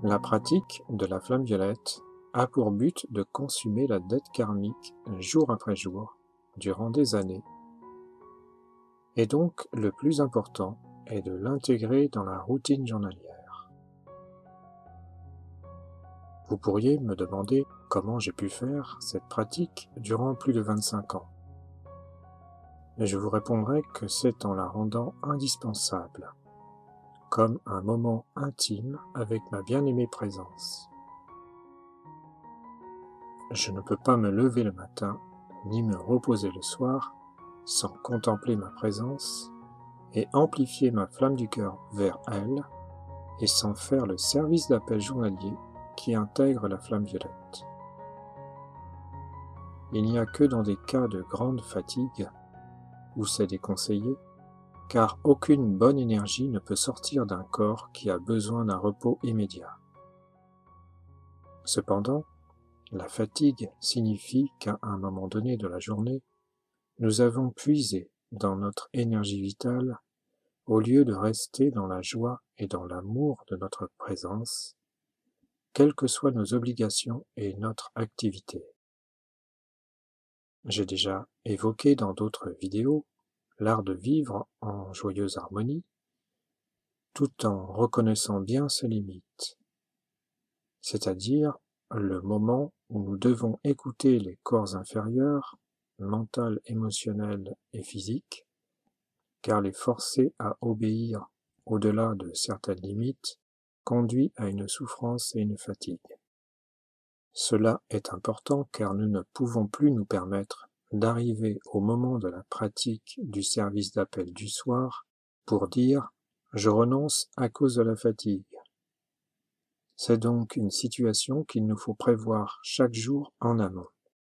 La pratique de la flamme violette a pour but de consumer la dette karmique jour après jour, durant des années. Et donc, le plus important est de l'intégrer dans la routine journalière. Vous pourriez me demander comment j'ai pu faire cette pratique durant plus de 25 ans. Et je vous répondrai que c'est en la rendant indispensable, comme un moment intime avec ma bien-aimée présence. Je ne peux pas me lever le matin, ni me reposer le soir, sans contempler ma présence et amplifier ma flamme du cœur vers elle, et sans faire le service d'appel journalier qui intègre la flamme violette. Il n'y a que dans des cas de grande fatigue, où c'est déconseillé, car aucune bonne énergie ne peut sortir d'un corps qui a besoin d'un repos immédiat. Cependant, la fatigue signifie qu'à un moment donné de la journée, nous avons puisé dans notre énergie vitale au lieu de rester dans la joie et dans l'amour de notre présence, quelles que soient nos obligations et notre activité. J'ai déjà évoqué dans d'autres vidéos l'art de vivre en joyeuse harmonie, tout en reconnaissant bien ses limites, c'est-à-dire le moment où nous devons écouter les corps inférieurs, mental, émotionnel et physique, car les forcer à obéir au-delà de certaines limites conduit à une souffrance et une fatigue. Cela est important car nous ne pouvons plus nous permettre d'arriver au moment de la pratique du service d'appel du soir pour dire « je renonce à cause de la fatigue ». C'est donc une situation qu'il nous faut prévoir chaque jour en amont.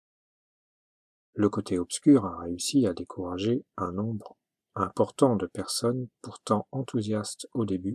Le côté obscur a réussi à décourager un nombre important de personnes pourtant enthousiastes au début,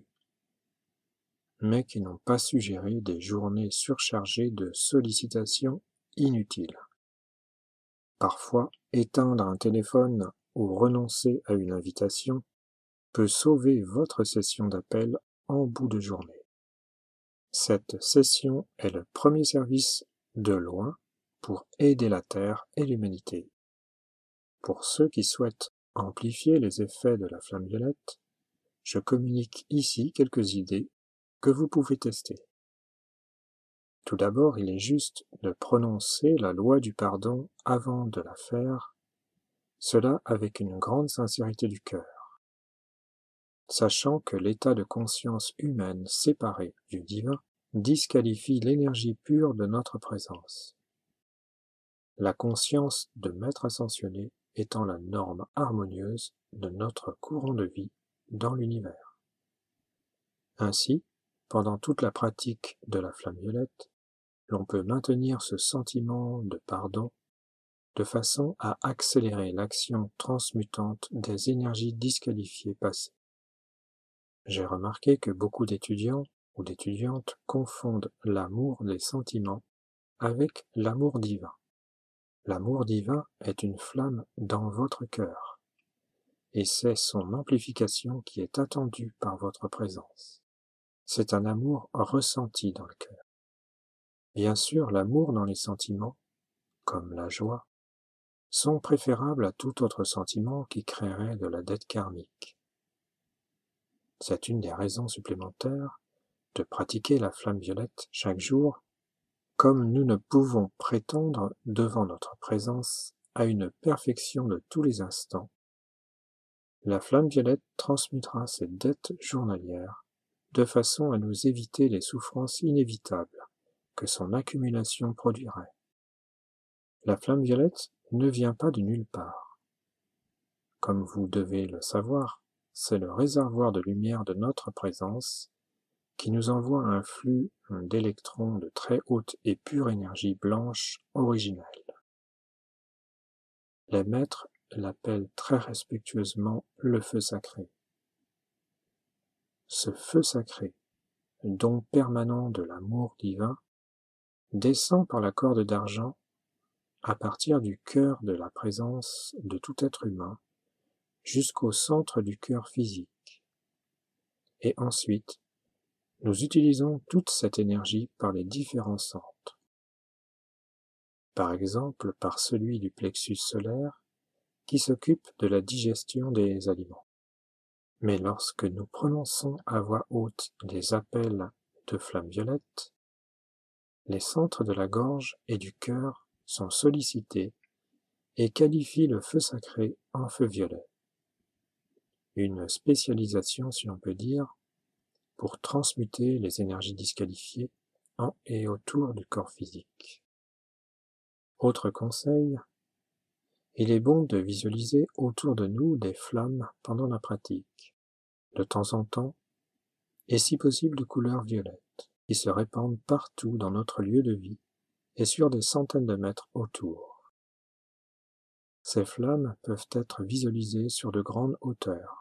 mais qui n'ont pas su gérer des journées surchargées de sollicitations inutiles. Parfois, éteindre un téléphone ou renoncer à une invitation peut sauver votre session d'appel en bout de journée. Cette session est le premier service de loin pour aider la Terre et l'humanité. Pour ceux qui souhaitent amplifier les effets de la flamme violette, je communique ici quelques idées que vous pouvez tester. Tout d'abord, il est juste de prononcer la loi du pardon avant de la faire, cela avec une grande sincérité du cœur, sachant que l'état de conscience humaine séparé du divin disqualifie l'énergie pure de notre présence. La conscience de Maître ascensionné étant la norme harmonieuse de notre courant de vie dans l'univers. Ainsi, pendant toute la pratique de la flamme violette, l'on peut maintenir ce sentiment de pardon de façon à accélérer l'action transmutante des énergies disqualifiées passées. J'ai remarqué que beaucoup d'étudiants ou d'étudiantes confondent l'amour des sentiments avec l'amour divin. L'amour divin est une flamme dans votre cœur, et c'est son amplification qui est attendue par votre présence. C'est un amour ressenti dans le cœur. Bien sûr, l'amour dans les sentiments, comme la joie, sont préférables à tout autre sentiment qui créerait de la dette karmique. C'est une des raisons supplémentaires de pratiquer la flamme violette chaque jour, comme nous ne pouvons prétendre devant notre présence à une perfection de tous les instants. La flamme violette transmutera ces dettes journalières de façon à nous éviter les souffrances inévitables que son accumulation produirait. La flamme violette ne vient pas de nulle part. Comme vous devez le savoir, c'est le réservoir de lumière de notre présence qui nous envoie un flux d'électrons de très haute et pure énergie blanche originelle. Les maîtres l'appellent très respectueusement le feu sacré. Ce feu sacré, don permanent de l'amour divin, descend par la corde d'argent à partir du cœur de la présence de tout être humain jusqu'au centre du cœur physique, et ensuite nous utilisons toute cette énergie par les différents centres. Par exemple, par celui du plexus solaire qui s'occupe de la digestion des aliments. Mais lorsque nous prononçons à voix haute les appels de flammes violettes, les centres de la gorge et du cœur sont sollicités et qualifient le feu sacré en feu violet. Une spécialisation, si on peut dire, pour transmuter les énergies disqualifiées en et autour du corps physique. Autre conseil, il est bon de visualiser autour de nous des flammes pendant la pratique, de temps en temps, et si possible de couleur violette, qui se répandent partout dans notre lieu de vie et sur des centaines de mètres autour. Ces flammes peuvent être visualisées sur de grandes hauteurs.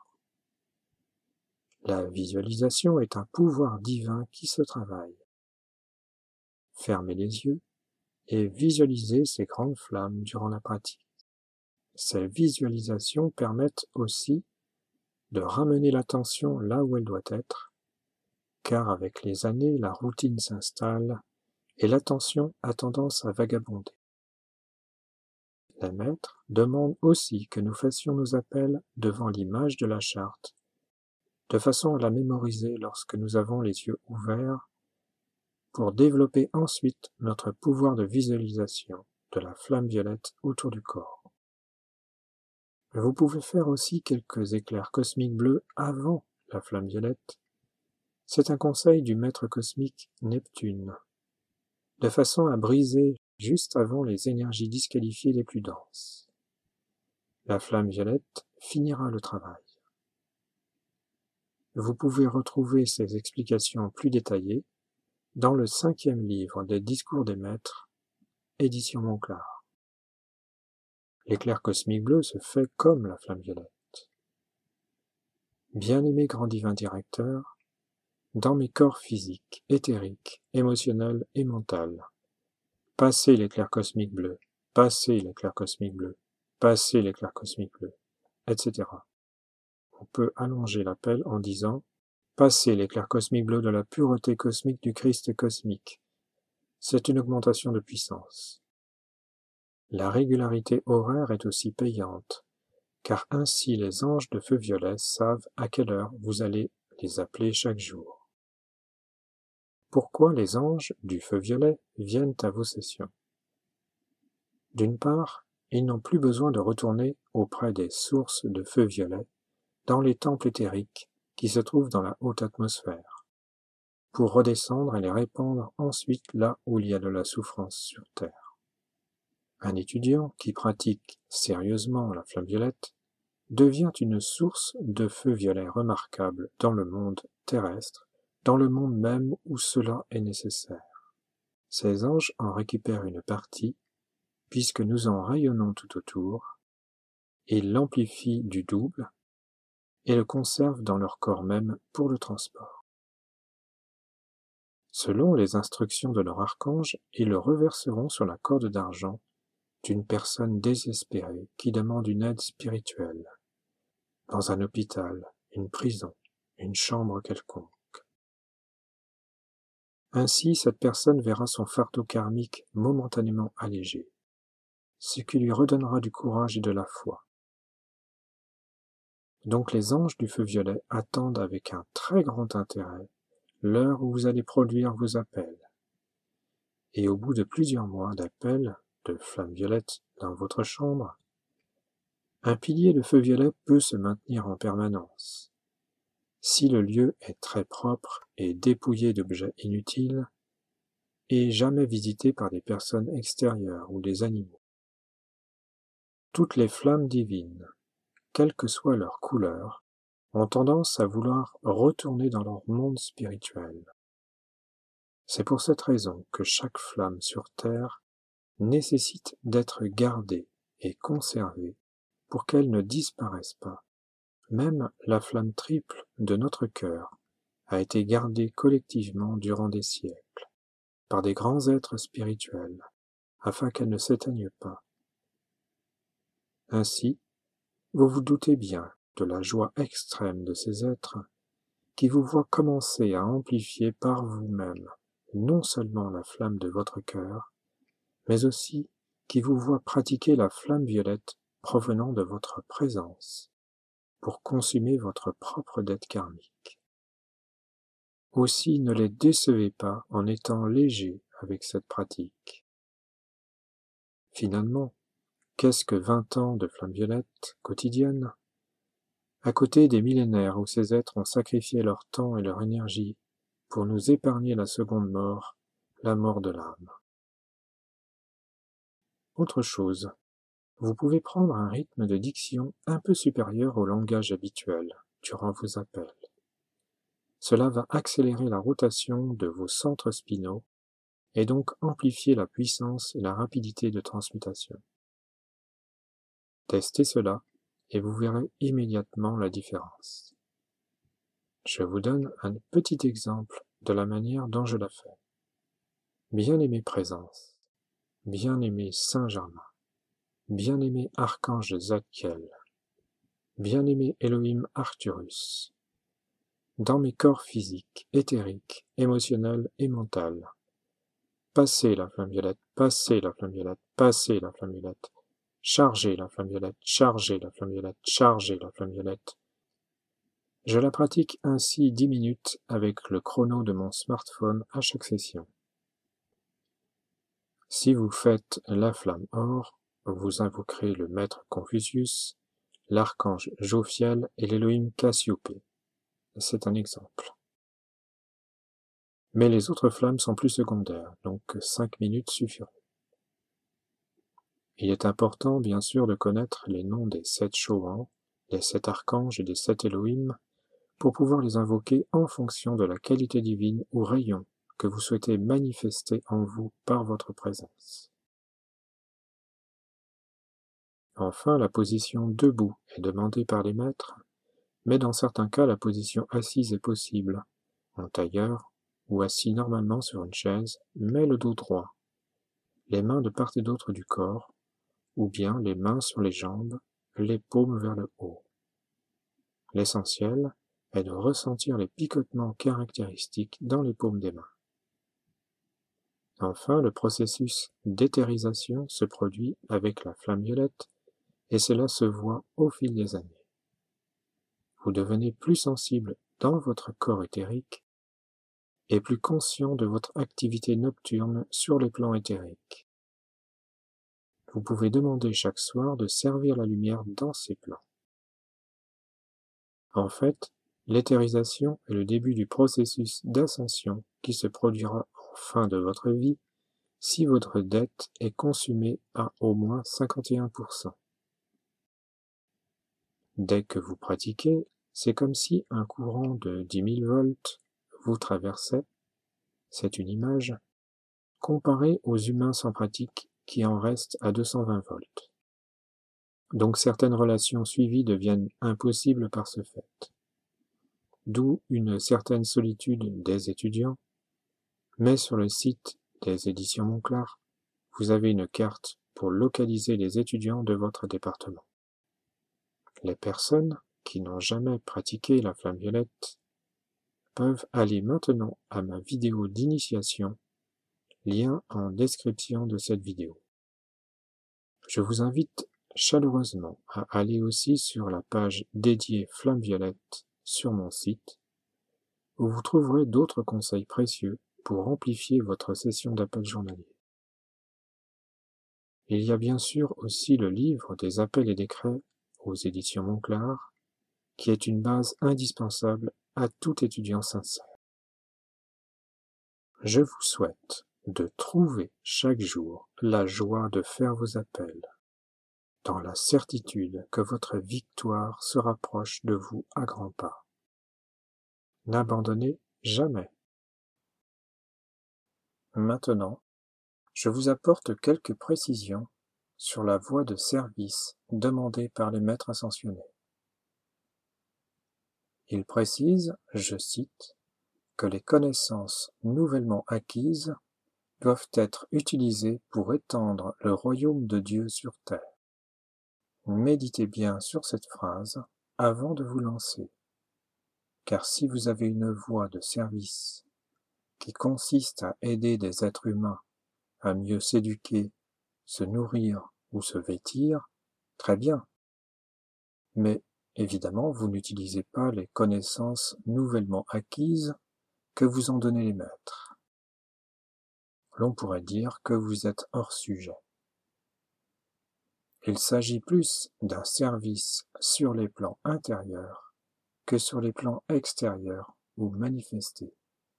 La visualisation est un pouvoir divin qui se travaille. Fermez les yeux et visualisez ces grandes flammes durant la pratique. Ces visualisations permettent aussi de ramener l'attention là où elle doit être, car avec les années, la routine s'installe et l'attention a tendance à vagabonder. Les maîtres demandent aussi que nous fassions nos appels devant l'image de la charte, de façon à la mémoriser lorsque nous avons les yeux ouverts, pour développer ensuite notre pouvoir de visualisation de la flamme violette autour du corps. Vous pouvez faire aussi quelques éclairs cosmiques bleus avant la flamme violette. C'est un conseil du maître cosmique Neptune, de façon à briser juste avant les énergies disqualifiées les plus denses. La flamme violette finira le travail. Vous pouvez retrouver ces explications plus détaillées dans le 5e livre des Discours des Maîtres, édition Monclar. L'éclair cosmique bleu se fait comme la flamme violette. Bien-aimé grand divin directeur, dans mes corps physiques, éthériques, émotionnels et mental, passez l'éclair cosmique bleu, passez l'éclair cosmique bleu, passez l'éclair cosmique bleu, etc. On peut allonger l'appel en disant « Passez l'éclair cosmique bleu de la pureté cosmique du Christ cosmique ». C'est une augmentation de puissance. La régularité horaire est aussi payante, car ainsi les anges de feu violet savent à quelle heure vous allez les appeler chaque jour. Pourquoi les anges du feu violet viennent à vos sessions? D'une part, ils n'ont plus besoin de retourner auprès des sources de feu violet dans les temples éthériques qui se trouvent dans la haute atmosphère, pour redescendre et les répandre ensuite là où il y a de la souffrance sur Terre. Un étudiant qui pratique sérieusement la flamme violette devient une source de feu violet remarquable dans le monde terrestre, dans le monde même où cela est nécessaire. Ces anges en récupèrent une partie, puisque nous en rayonnons tout autour, ils l'amplifient du double et le conservent dans leur corps même pour le transport. Selon les instructions de leur archange, ils le reverseront sur la corde d'argent d'une personne désespérée qui demande une aide spirituelle, dans un hôpital, une prison, une chambre quelconque. Ainsi, cette personne verra son fardeau karmique momentanément allégé, ce qui lui redonnera du courage et de la foi. Donc les anges du feu violet attendent avec un très grand intérêt l'heure où vous allez produire vos appels. Et au bout de plusieurs mois d'appels de flamme violette dans votre chambre, un pilier de feu violet peut se maintenir en permanence. Si le lieu est très propre et dépouillé d'objets inutiles, et jamais visité par des personnes extérieures ou des animaux. Toutes les flammes divines, quelle que soit leur couleur, ont tendance à vouloir retourner dans leur monde spirituel. C'est pour cette raison que chaque flamme sur Terre nécessite d'être gardée et conservée pour qu'elle ne disparaisse pas. Même la flamme triple de notre cœur a été gardée collectivement durant des siècles par des grands êtres spirituels, afin qu'elle ne s'éteigne pas. Ainsi, vous vous doutez bien de la joie extrême de ces êtres qui vous voit commencer à amplifier par vous-même non seulement la flamme de votre cœur, mais aussi qui vous voit pratiquer la flamme violette provenant de votre présence pour consumer votre propre dette karmique. Aussi ne les décevez pas en étant léger avec cette pratique. Finalement, qu'est-ce que 20 ans de flamme violette quotidienne? À côté des millénaires où ces êtres ont sacrifié leur temps et leur énergie pour nous épargner la seconde mort, la mort de l'âme. Autre chose, vous pouvez prendre un rythme de diction un peu supérieur au langage habituel durant vos appels. Cela va accélérer la rotation de vos centres spinaux et donc amplifier la puissance et la rapidité de transmutation. Testez cela et vous verrez immédiatement la différence. Je vous donne un petit exemple de la manière dont je la fais. Bien-aimé Présence, bien-aimé Saint Germain, bien-aimé Archange Zadkiel, bien-aimé Elohim Arcturus, dans mes corps physiques, éthériques, émotionnels et mentaux, passez la flamme violette, passez la flamme violette, passez la flamme violette, chargez la flamme violette, chargez la flamme violette, chargez la flamme violette. Je la pratique ainsi 10 minutes avec le chrono de mon smartphone à chaque session. Si vous faites la flamme or, vous invoquerez le maître Confucius, l'archange Jophiel et l'Élohim Cassiopée. C'est un exemple. Mais les autres flammes sont plus secondaires, donc 5 minutes suffiront. Il est important, bien sûr, de connaître les noms des 7 Chauhans, des 7 archanges et des 7 Elohim, pour pouvoir les invoquer en fonction de la qualité divine ou rayon que vous souhaitez manifester en vous par votre présence. Enfin, la position debout est demandée par les maîtres, mais dans certains cas la position assise est possible, en tailleur ou assis normalement sur une chaise, mais le dos droit, les mains de part et d'autre du corps, ou bien les mains sur les jambes, les paumes vers le haut. L'essentiel est de ressentir les picotements caractéristiques dans les paumes des mains. Enfin, le processus d'éthérisation se produit avec la flamme violette, et cela se voit au fil des années. Vous devenez plus sensible dans votre corps éthérique et plus conscient de votre activité nocturne sur les plans éthériques. Vous pouvez demander chaque soir de servir la lumière dans ces plans. En fait, l'éthérisation est le début du processus d'ascension qui se produira en fin de votre vie si votre dette est consumée à au moins 51%. Dès que vous pratiquez, c'est comme si un courant de 10 000 volts vous traversait, c'est une image, comparée aux humains sans pratique qui en restent à 220 volts. Donc certaines relations suivies deviennent impossibles par ce fait. D'où une certaine solitude des étudiants, mais sur le site des éditions Monclar, vous avez une carte pour localiser les étudiants de votre département. Les personnes qui n'ont jamais pratiqué la flamme violette peuvent aller maintenant à ma vidéo d'initiation, lien en description de cette vidéo. Je vous invite chaleureusement à aller aussi sur la page dédiée Flamme Violette sur mon site, où vous trouverez d'autres conseils précieux pour amplifier votre session d'appel journalier. Il y a bien sûr aussi le livre des appels et décrets aux éditions Monclar, qui est une base indispensable à tout étudiant sincère. Je vous souhaite de trouver chaque jour la joie de faire vos appels, dans la certitude que votre victoire se rapproche de vous à grands pas. N'abandonnez jamais. Maintenant, je vous apporte quelques précisions sur la voie de service demandée par les maîtres ascensionnés. Ils précisent, je cite, que les connaissances nouvellement acquises doivent être utilisées pour étendre le royaume de Dieu sur terre. Méditez bien sur cette phrase avant de vous lancer. car si vous avez une voie de service qui consiste à aider des êtres humains à mieux s'éduquer, se nourrir ou se vêtir, très bien. Mais évidemment, vous n'utilisez pas les connaissances nouvellement acquises que vous en donnez les maîtres. L'on pourrait dire que vous êtes hors sujet. Il s'agit plus d'un service sur les plans intérieurs que sur les plans extérieurs ou manifestés.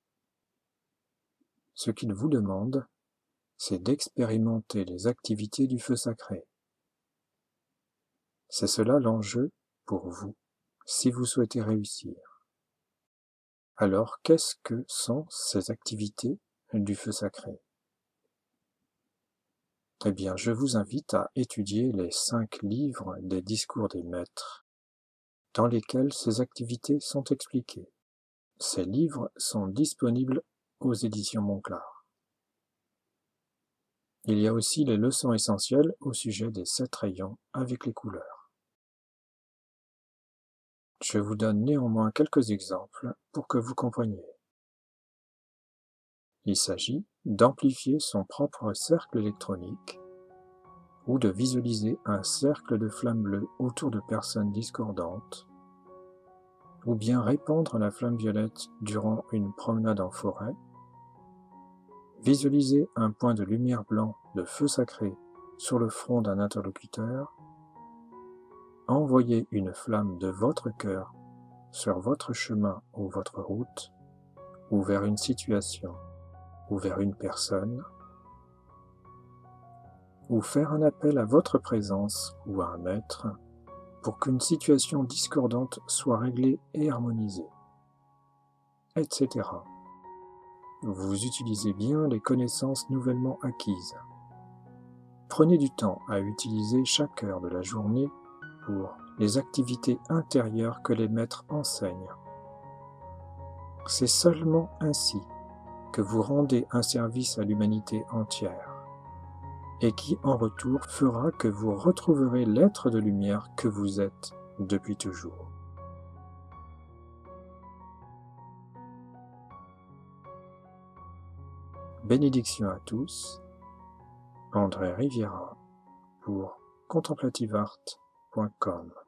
Ce qu'il vous demande, c'est d'expérimenter les activités du feu sacré. C'est cela l'enjeu pour vous, si vous souhaitez réussir. Alors, qu'est-ce que sont ces activités du feu sacré? Eh bien, je vous invite à étudier les 5 livres des discours des maîtres, dans lesquels ces activités sont expliquées. Ces livres sont disponibles aux éditions Monclar. Il y a aussi les leçons essentielles au sujet des 7 rayons avec les couleurs. Je vous donne néanmoins quelques exemples pour que vous compreniez. Il s'agit d'amplifier son propre cercle électronique ou de visualiser un cercle de flammes bleues autour de personnes discordantes, ou bien répandre la flamme violette durant une promenade en forêt, visualiser un point de lumière blanc de feu sacré sur le front d'un interlocuteur, envoyer une flamme de votre cœur sur votre chemin ou votre route, ou vers une situation, ou vers une personne, ou faire un appel à votre présence ou à un maître pour qu'une situation discordante soit réglée et harmonisée, etc. Vous utilisez bien les connaissances nouvellement acquises. Prenez du temps à utiliser chaque heure de la journée pour les activités intérieures que les maîtres enseignent. C'est seulement ainsi que vous rendez un service à l'humanité entière, et qui en retour fera que vous retrouverez l'être de lumière que vous êtes depuis toujours. Bénédictions à tous, André Riviera pour contemplativeart.com.